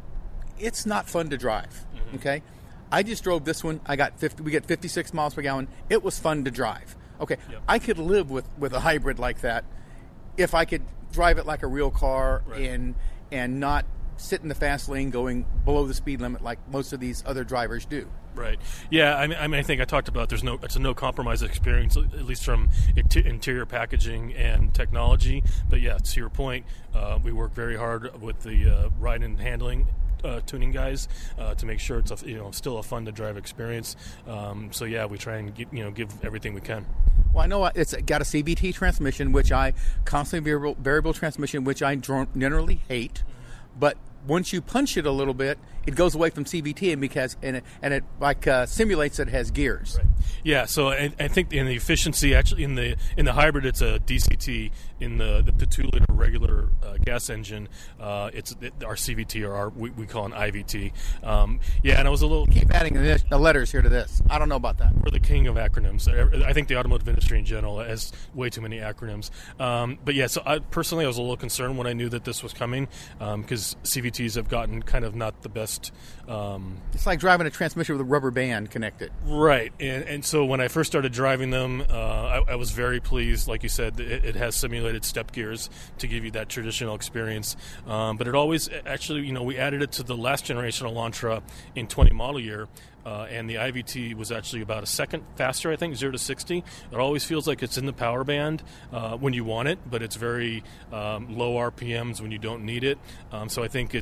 not fun to drive. Okay, I just drove this one. We get 56 miles per gallon. It was fun to drive. Okay, yep. I could live with a hybrid like that if I could drive it like a real car, right, and not sit in the fast lane going below the speed limit like most of these other drivers do. Right. Yeah. I mean, I think I talked about it's a no compromise experience, at least from interior packaging and technology. But yeah, to your point, we work very hard with the ride and handling tuning guys to make sure it's still a fun to drive experience. So yeah, we try and give everything we can. Well, I know it's got a CVT transmission, which I constantly variable transmission, which I generally hate, but once you punch it a little bit, it goes away from CVT and it simulates that it has gears. Right. Yeah, so I think in the efficiency, actually in the hybrid, it's a DCT. In the 2-liter regular gas engine, it's our CVT, or we call it an IVT. And I was a little keep adding the letters here to this. I don't know about that. We're the king of acronyms. I think the automotive industry in general has way too many acronyms. But yeah, so I was a little concerned when I knew that this was coming because CVTs have gotten kind of not the best. It's like driving a transmission with a rubber band connected. Right, and so when I first started driving them, I was very pleased. Like you said, it has simulated step gears to give you that traditional experience. But it always, actually, we added it to the last generation Elantra in 20 model year. And the IVT was actually about a second faster, I think, 0 to 60. It always feels like it's in the power band when you want it, but it's very low RPMs when you don't need it. So I think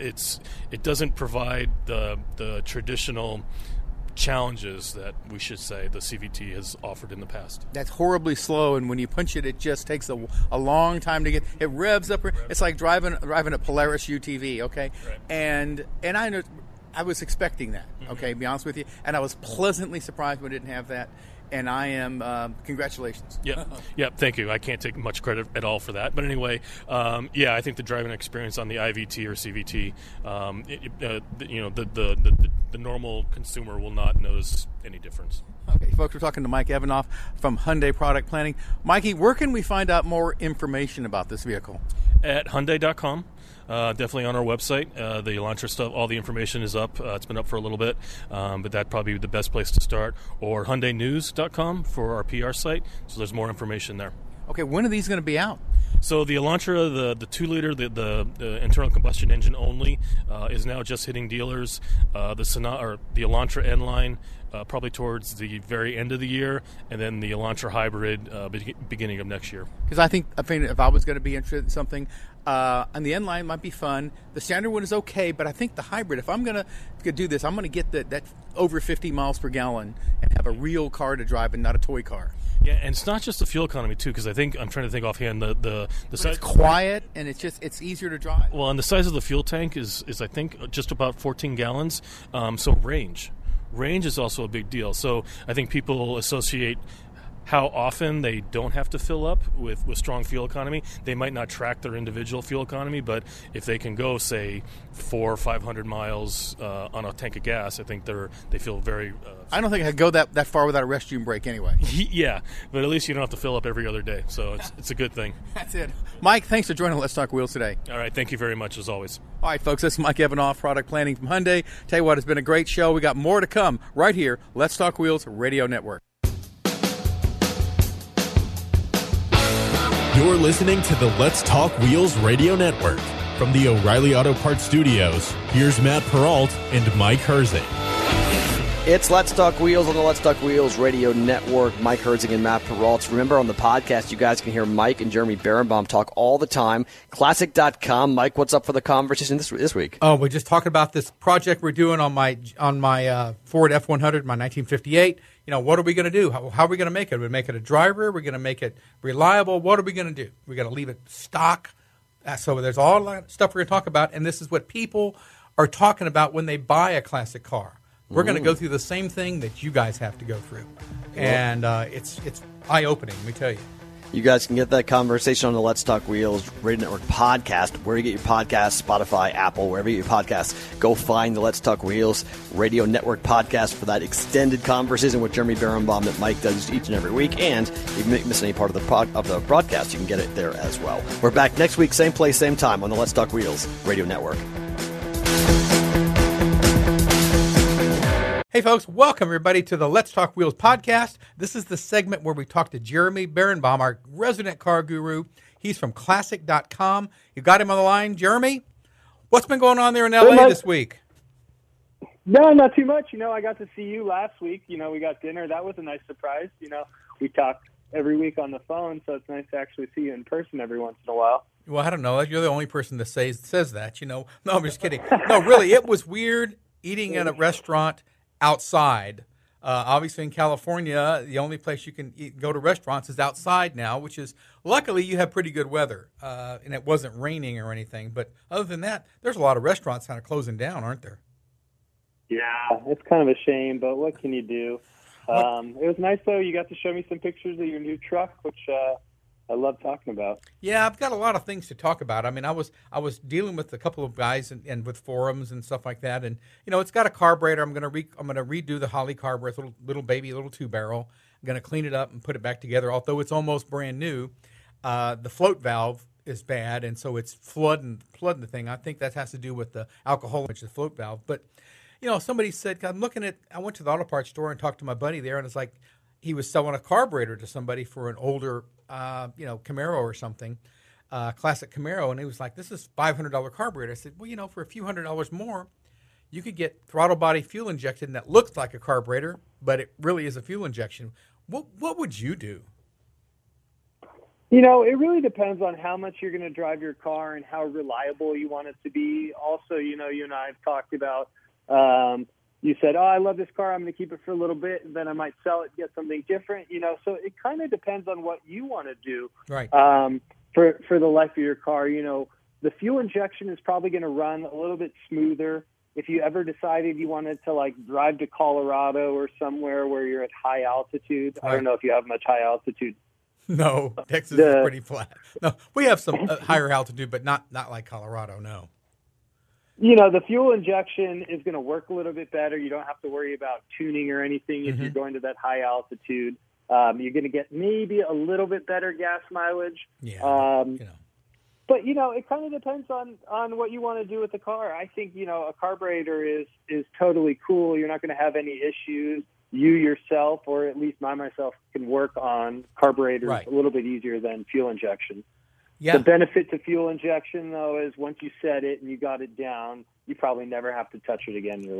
it doesn't provide the traditional challenges that we should say the CVT has offered in the past. That's horribly slow, and when you punch it, it just takes a long time to get. It revs up. It's like driving a Polaris UTV. Okay, right. And I know. I was expecting that, okay, to be honest with you, and I was pleasantly surprised when it didn't have that, and I am, congratulations. Yeah, thank you. I can't take much credit at all for that, but anyway, I think the driving experience on the IVT or CVT, the normal consumer will not notice any difference. Okay, folks, we're talking to Mike Evanoff from Hyundai Product Planning. Mikey, where can we find out more information about this vehicle? At Hyundai.com. Definitely on our website. The Elantra stuff, all the information is up. It's been up for a little bit, but that'd probably be the best place to start. Or HyundaiNews.com for our PR site. So there's more information there. Okay, when are these going to be out? So the Elantra, the 2-liter, the internal combustion engine only, is now just hitting dealers. The Elantra N line probably towards the very end of the year, and then the Elantra Hybrid beginning of next year. Because I think if I was going to be interested in something, on the N line might be fun. The standard one is okay, but I think the hybrid, if I'm going to do this, I'm going to get that over 50 miles per gallon and have a real car to drive and not a toy car. Yeah, and it's not just the fuel economy too, because I'm trying to think offhand the size. It's quiet and it's easier to drive. Well, and the size of the fuel tank is I think just about 14 gallons. So range is also a big deal. So I think people associate how often they don't have to fill up with strong fuel economy. They might not track their individual fuel economy, but if they can go, say, 400 or 500 miles on a tank of gas, I think they feel very... I don't think I could go that far without a restroom break anyway. Yeah, but at least you don't have to fill up every other day, so it's a good thing. That's it. Mike, thanks for joining Let's Talk Wheels today. All right, thank you very much, as always. All right, folks, this is Mike Evanoff, Product Planning from Hyundai. Tell you what, it's been a great show. We got more to come right here, Let's Talk Wheels Radio Network. You're listening to the Let's Talk Wheels Radio Network. From the O'Reilly Auto Parts Studios, here's Matt Peralt and Mike Herzing. It's Let's Talk Wheels on the Let's Talk Wheels Radio Network. Mike Herzing and Matt Peralt. Remember, on the podcast, you guys can hear Mike and Jeremy Berenbaum talk all the time. Classic.com. Mike, what's up for the conversation this week? Oh, we're just talking about this project we're doing on my Ford F-100, my 1958. What are we going to do? How are we going to make it? Are we make it a driver? We're going to make it reliable? What are we going to do? We're going to leave it stock. So there's all that stuff we're going to talk about, and this is what people are talking about when they buy a classic car. We're going to go through the same thing that you guys have to go through, and it's eye-opening, let me tell you. You guys can get that conversation on the Let's Talk Wheels Radio Network podcast, where you get your podcasts, Spotify, Apple, wherever you get your podcasts. Go find the Let's Talk Wheels Radio Network podcast for that extended conversation with Jeremy Berenbaum that Mike does each and every week. And if you miss any part of the broadcast, you can get it there as well. We're back next week, same place, same time on the Let's Talk Wheels Radio Network. Hey, folks, welcome, everybody, to the Let's Talk Wheels podcast. This is the segment where we talk to Jeremy Berenbaum, our resident car guru. He's from Classic.com. You got him on the line. Jeremy, what's been going on there in L.A. this week? No, not too much. I got to see you last week. We got dinner. That was a nice surprise. We talk every week on the phone, so it's nice to actually see you in person every once in a while. Well, I don't know. You're the only person that says that, No, I'm just kidding. No, really, it was weird eating at a restaurant outside. Obviously in California, the only place you can go to restaurants is outside now, which is, luckily you have pretty good weather, and it wasn't raining or anything. But other than that, there's a lot of restaurants kind of closing down, aren't there? Yeah, it's kind of a shame, but what can you do? It was nice, though. You got to show me some pictures of your new truck, which I love talking about. Yeah, I've got a lot of things to talk about. I mean, I was dealing with a couple of guys and with forums and stuff like that, and it's got a carburetor. I'm gonna redo the Holley carburetor, little baby, little 2-barrel. I'm gonna clean it up and put it back together. Although it's almost brand new, the float valve is bad, and so it's flooding the thing. I think that has to do with the alcohol, which is the float valve. But somebody said, I went to the auto parts store and talked to my buddy there, and it's like he was selling a carburetor to somebody for an older Camaro or something, classic Camaro, and he was like, this is $500 carburetor. I said, well, for a few $100s more, you could get throttle body fuel injected, and that looks like a carburetor, but it really is a fuel injection. What would you do? It really depends on how much you're going to drive your car and how reliable you want it to be. Also, you and I have talked about, you said, I love this car. I'm going to keep it for a little bit, and then I might sell it and get something different. So it kind of depends on what you want to do. Right. For the life of your car. The fuel injection is probably going to run a little bit smoother. If you ever decided you wanted to drive to Colorado or somewhere where you're at high altitude, right. I don't know if you have much high altitude. No, Texas is pretty flat. No, we have some higher altitude, but not like Colorado, no. The fuel injection is going to work a little bit better. You don't have to worry about tuning or anything if you're going to that high altitude. You're going to get maybe a little bit better gas mileage. Yeah. But, it kind of depends on what you want to do with the car. I think, a carburetor is totally cool. You're not going to have any issues. You yourself, or at least I myself, can work on carburetors a little bit easier than fuel injection. Yeah. The benefit to fuel injection, though, is once you set it and you got it down, you probably never have to touch it again in your life.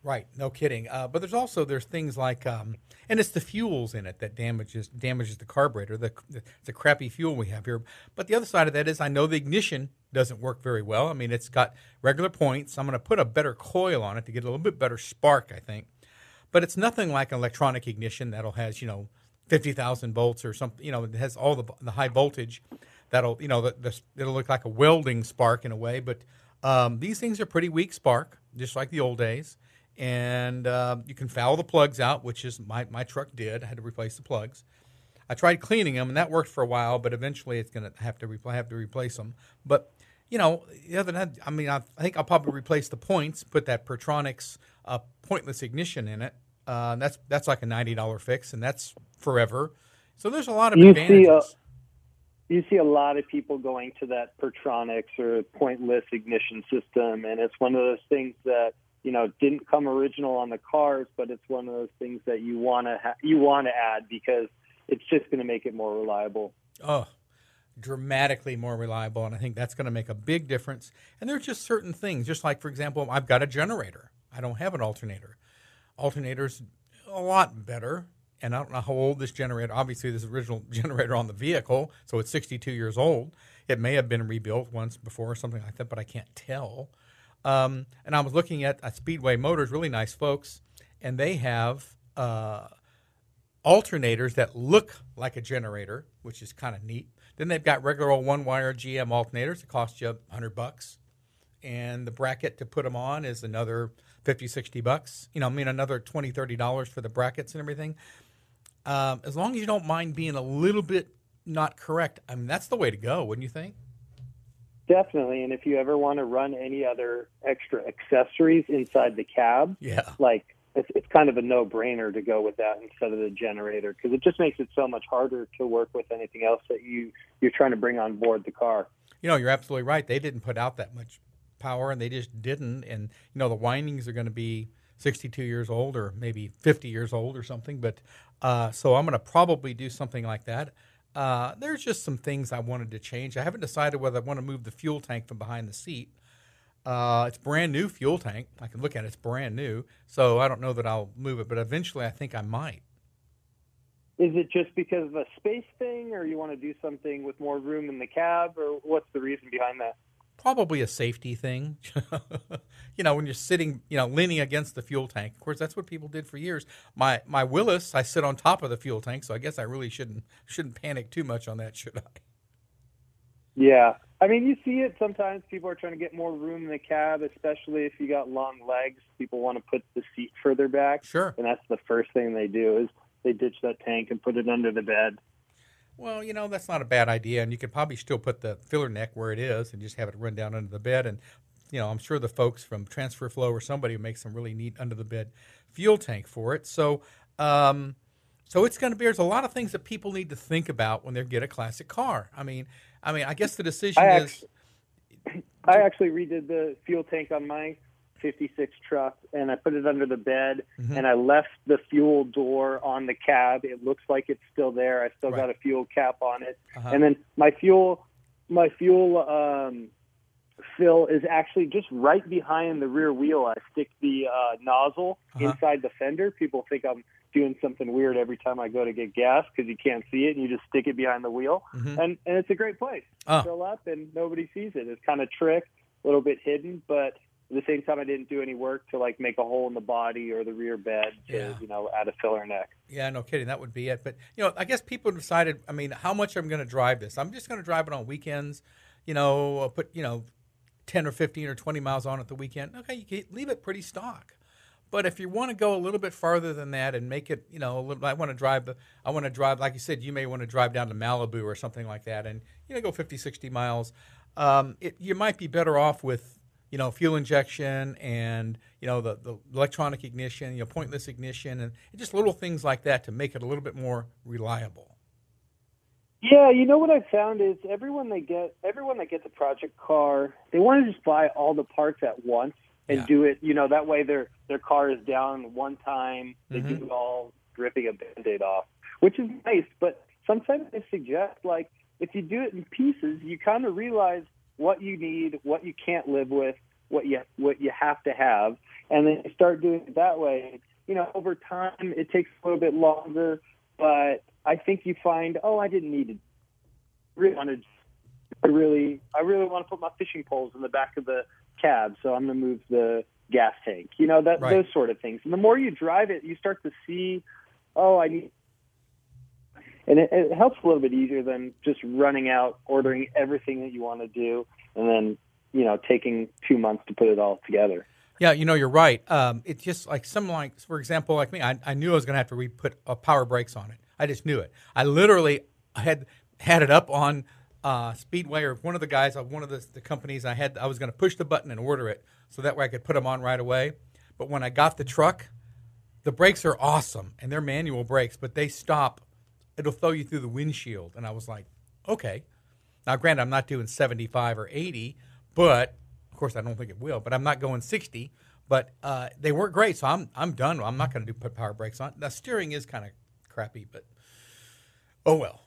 Right, no kidding. But there's things like, and it's the fuels in it that damages the carburetor. It's a crappy fuel we have here. But the other side of that is I know the ignition doesn't work very well. I mean, it's got regular points. I'm going to put a better coil on it to get a little bit better spark, I think. But it's nothing like an electronic ignition that'll has 50,000 volts or something. It has all the high voltage that'll it'll look like a welding spark in a way. But these things are pretty weak spark, just like the old days. And you can foul the plugs out, which is my truck did. I had to replace the plugs. I tried cleaning them, and that worked for a while, but eventually it's going to have to replace them. But, the other than that, I think I'll probably replace the points, put that Pertronix pointless ignition in it. That's like a $90 fix, and that's forever. So there's a lot of advantages. You see a lot of people going to that Pertronix or pointless ignition system, and it's one of those things that didn't come original on the cars, but it's one of those things that you want to add because it's just going to make it more reliable. Oh, dramatically more reliable, and I think that's going to make a big difference. And there's just certain things, just like, for example, I've got a generator. I don't have an alternator. Alternator's a lot better, and I don't know how old this generator. Obviously, this original generator on the vehicle, so it's 62 years old. It may have been rebuilt once before or something like that, but I can't tell. And I was looking at Speedway Motors, really nice folks, and they have alternators that look like a generator, which is kind of neat. Then they've got regular old one-wire GM alternators that cost you $100, and the bracket to put them on is another $50, $60. Another $20, $30 for the brackets and everything. As long as you don't mind being a little bit not correct, that's the way to go, wouldn't you think? Definitely, and if you ever want to run any other extra accessories inside the cab, it's kind of a no-brainer to go with that instead of the generator because it just makes it so much harder to work with anything else that you're trying to bring on board the car. You're absolutely right. They didn't put out that much power, and they just didn't. And the windings are going to be 62 years old or maybe 50 years old or something. But so I'm going to probably do something like that. There's just some things I wanted to change. I haven't decided whether I want to move the fuel tank from behind the seat. It's brand new fuel tank. I can look at it. It's brand new. So I don't know that I'll move it, but eventually I think I might. Is it just because of a space thing, or you want to do something with more room in the cab, or what's the reason behind that? Probably a safety thing. When you're sitting, leaning against the fuel tank. Of course, that's what people did for years. My Willis, I sit on top of the fuel tank, so I guess I really shouldn't panic too much on that, should I? Yeah. You see it sometimes. People are trying to get more room in the cab, especially if you got long legs. People want to put the seat further back. Sure. And that's the first thing they do is they ditch that tank and put it under the bed. Well, that's not a bad idea, and you could probably still put the filler neck where it is and just have it run down under the bed. And, I'm sure the folks from Transfer Flow or somebody will make some really neat under-the-bed fuel tank for it. So it's going to be – there's a lot of things that people need to think about when they get a classic car. I guess the decision is – I actually redid the fuel tank on my 56 truck, and I put it under the bed, and I left the fuel door on the cab. It looks like it's still there. I still got a fuel cap on it. And then my fuel fill is actually just right behind the rear wheel. I stick the nozzle inside the fender. People think I'm doing something weird every time I go to get gas because you can't see it, and you just stick it behind the wheel. And it's a great place to fill up, and nobody sees it. It's kind of tricked, a little bit hidden, but at the same time, I didn't do any work to make a hole in the body or the rear bed to, add a filler neck. Yeah, no kidding. That would be it. But, I guess people decided, how much I'm going to drive this. I'm just going to drive it on weekends, put, 10 or 15 or 20 miles on it the weekend. Okay, you can leave it pretty stock. But if you want to go a little bit farther than that and make it, a little, I want to drive, like you said, you may want to drive down to Malibu or something like that and, go 50, 60 miles. You might be better off with, fuel injection and, the electronic ignition, pointless ignition and just little things like that to make it a little bit more reliable. Yeah, what I've found is everyone that gets a project car, they want to just buy all the parts at once and do it, that way their car is down one time, they do it all ripping a Band-Aid off, which is nice, but sometimes I suggest, if you do it in pieces, you kind of realize what you need, what you can't live with, what you have to have, and then you start doing it that way. Over time, it takes a little bit longer, but I think you find, I didn't need it. I really want to put my fishing poles in the back of the cab, so I'm going to move the gas tank. Right. Those sort of things. And the more you drive it, you start to see, I need. And it helps a little bit easier than just running out, ordering everything that you want to do, and then taking 2 months to put it all together. Yeah, you're right. It's just like for example, like me, I knew I was going to have to put power brakes on it. I just knew it. I literally had it up on Speedway or one of the guys, one of the companies I was going to push the button and order it so that way I could put them on right away. But when I got the truck, the brakes are awesome, and they're manual brakes, but they stop. It'll throw you through the windshield. And I was like, okay. Now, granted, I'm not doing 75 or 80, but of course I don't think it will. But I'm not going 60. But they work great, so I'm done. I'm not going to put power brakes on. The steering is kind of crappy, but oh well.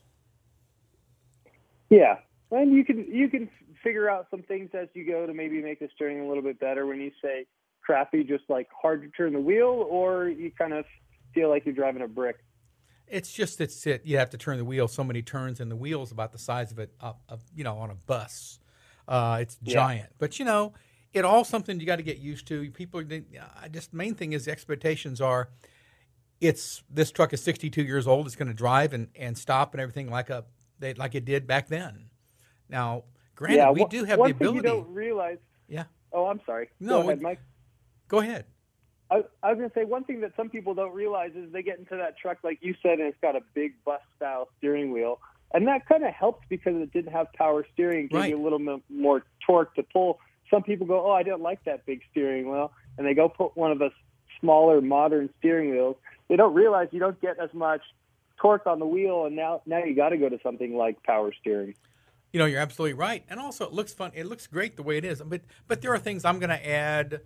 Yeah, and you can figure out some things as you go to maybe make the steering a little bit better. When you say crappy, just like hard to turn the wheel, or you kind of feel like you're driving a brick. It's just you have to turn the wheel so many turns, and the wheel's about the size of it, on a bus. It's giant, but it all something you got to get used to. People, just the main thing is the expectations are, this truck is 62 years old. It's going to drive and stop and everything like it did back then. Now, granted, we do have the ability. One thing you don't realize. Yeah. Oh, I'm sorry. No, go ahead, Mike. Go ahead. I was going to say, one thing that some people don't realize is they get into that truck, like you said, and it's got a big bus-style steering wheel. And that kind of helps because it didn't have power steering. It gave you a little bit more torque to pull. Some people go, I didn't like that big steering wheel. And they go put one of the smaller, modern steering wheels. They don't realize you don't get as much torque on the wheel, and now you got to go to something like power steering. You're absolutely right. And also, it looks fun. It looks great the way it is. But there are things I'm going to add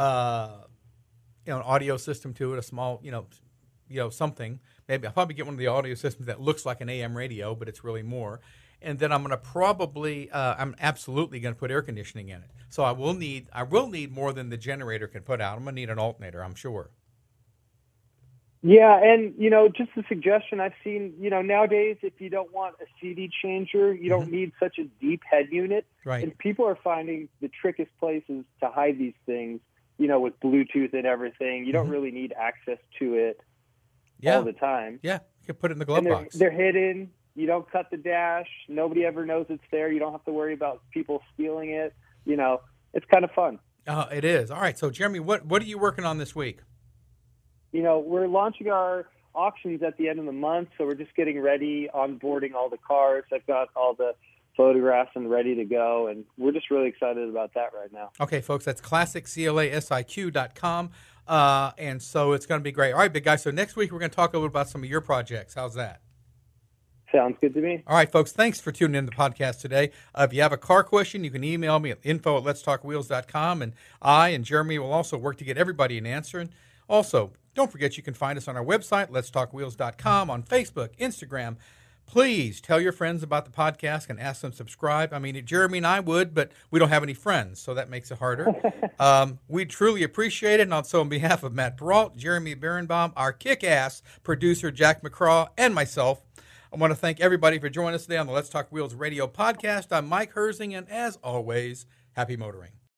an audio system to it, a small, something. Maybe I'll probably get one of the audio systems that looks like an AM radio, but it's really more. And then I'm going to I'm absolutely going to put air conditioning in it. So I will need more than the generator can put out. I'm going to need an alternator, I'm sure. Yeah, and, just a suggestion I've seen, nowadays, if you don't want a CD changer, you don't need such a deep head unit. Right. And people are finding the trickiest places to hide these things, with Bluetooth and everything. You don't really need access to it all the time. Yeah, you can put it in the glove box. They're hidden. You don't cut the dash. Nobody ever knows it's there. You don't have to worry about people stealing it. It's kind of fun. It is. All right, so Jeremy, what are you working on this week? We're launching our auctions at the end of the month, so we're just getting ready, onboarding all the cars. I've got all the photographs and ready to go, and we're just really excited about that right now. Okay, folks, that's classicclasiq.com, and so it's going to be great. All right, big guy, so next week we're going to talk a little about some of your projects. How's that? Sounds good to me. All right, folks, thanks for tuning in to the podcast today. If you have a car question, you can email me at info@letstalkwheels.com, and I and Jeremy will also work to get everybody an answer. And also, don't forget you can find us on our website, letstalkwheels.com, on Facebook, Instagram. Please tell your friends about the podcast and ask them to subscribe. I mean, Jeremy and I would, but we don't have any friends, so that makes it harder. We truly appreciate it. And so on behalf of Matt Peralt, Jeremy Birnbaum, our kick-ass producer, Jack McCraw, and myself, I want to thank everybody for joining us today on the Let's Talk Wheels radio podcast. I'm Mike Herzing, and as always, happy motoring.